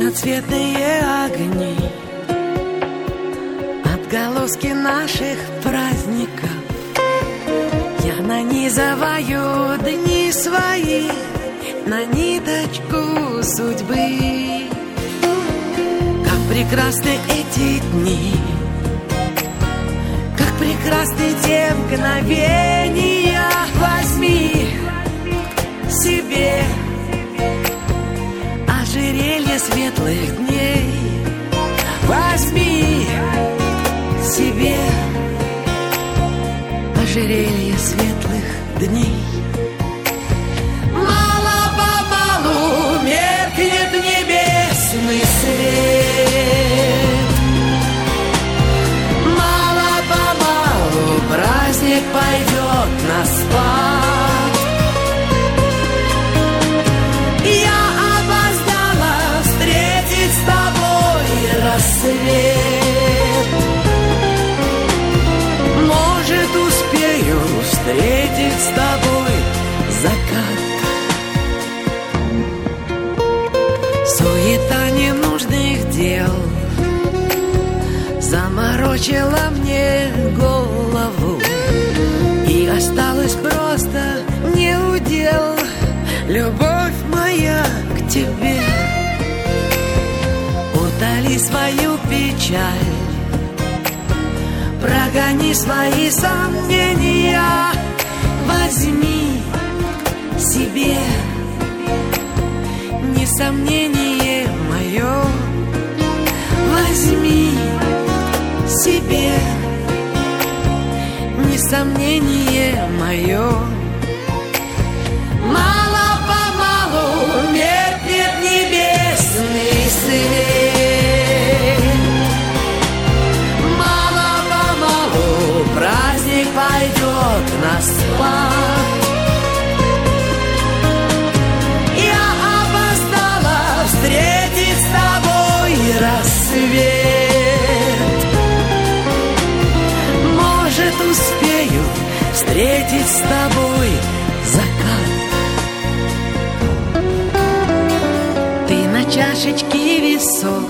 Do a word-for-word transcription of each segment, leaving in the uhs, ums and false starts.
Разноцветные огни, отголоски наших праздников. Я нанизываю дни свои на ниточку судьбы. Как прекрасны эти дни, как прекрасны те мгновения. Возьми себе ожерелье светлых дней. Возьми себе ожерелье светлых дней. Мало-помалу меркнет небесный свет. Мало-помалу праздник пойдет на спад. Я опоздала встретить с тобой рассвет. Может, успею встретить с тобой закат. Суета ненужных дел заморочила мне голову, и осталось просто неудел. Любовь моя к тебе, утоли свою печаль, прогони свои сомнения. Возьми себе не сомнение мое. Возьми себе не сомнение мое. Мало-помалу меркнет небесный свет. Мало-помалу праздник пойдет на спад. Я опоздала встретить с тобой рассвет. Может, успею встретить с тобой закат. Ты на чашечке весов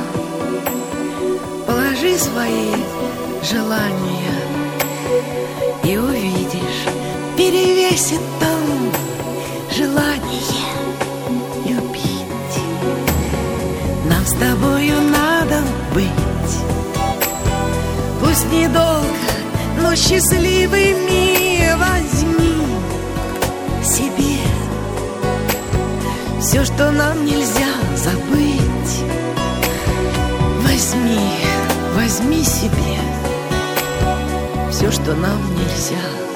положи свои желания, и увидишь, перевесит там желание любить. Нам с тобою надо быть, пусть недолго, но счастливыми. Возьми себе все, что нам нельзя забыть. Возьми, возьми себе все, что нам нельзя